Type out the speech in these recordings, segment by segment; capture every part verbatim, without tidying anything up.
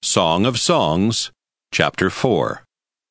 Song of Songs, Chapter four.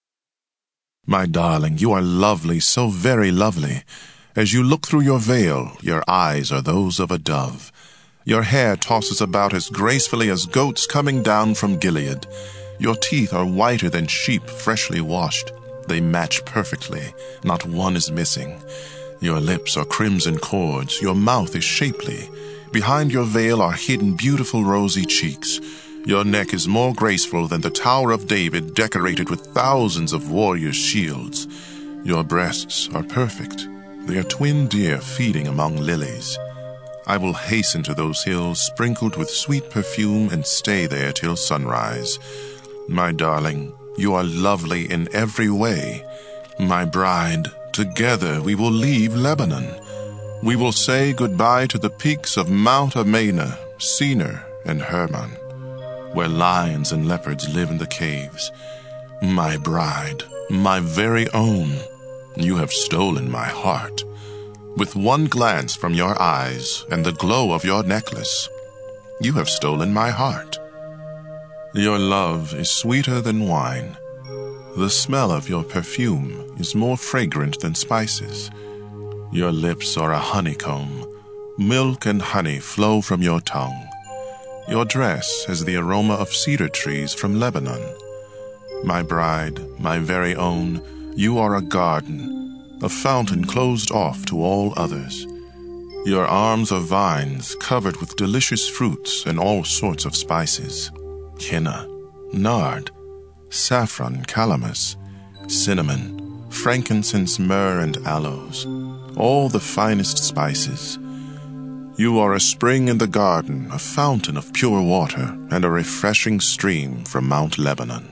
My darling, you are lovely, so very lovely. As you look through your veil, your eyes are those of a dove. Your hair tosses about as gracefully as goats coming down from Gilead. Your teeth are whiter than sheep freshly washed. They match perfectly. Not one is missing. Your lips are crimson cords. Your mouth is shapely. Behind your veil are hidden beautiful rosy cheeks. Your neck is more graceful than the Tower of David, decorated with thousands of warriors' shields. Your breasts are perfect. They are twin deer feeding among lilies. I will hasten to those hills sprinkled with sweet perfume and stay there till sunrise. My darling, you are lovely in every way. My bride, together we will leave Lebanon. We will say goodbye to the peaks of Mount Amena, Senir, and Hermon, where lions and leopards live in the caves. My bride, my very own, you have stolen my heart. With one glance from your eyes and the glow of your necklace, you have stolen my heart. Your love is sweeter than wine. The smell of your perfume is more fragrant than spices. Your lips are a honeycomb. Milk and honey flow from your tongue. Your dress has the aroma of cedar trees from Lebanon. My bride, my very own, you are a garden, a fountain closed off to all others. Your arms are vines covered with delicious fruits and all sorts of spices. Henna, nard, saffron, calamus, cinnamon, frankincense, myrrh, and aloes, all the finest spices. You are a spring in the garden, a fountain of pure water, and a refreshing stream from Mount Lebanon.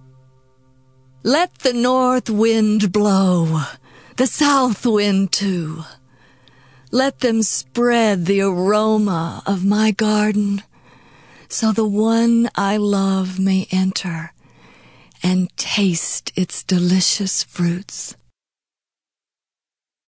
Let the north wind blow, the south wind too. Let them spread the aroma of my garden, so the one I love may enter and taste its delicious fruits.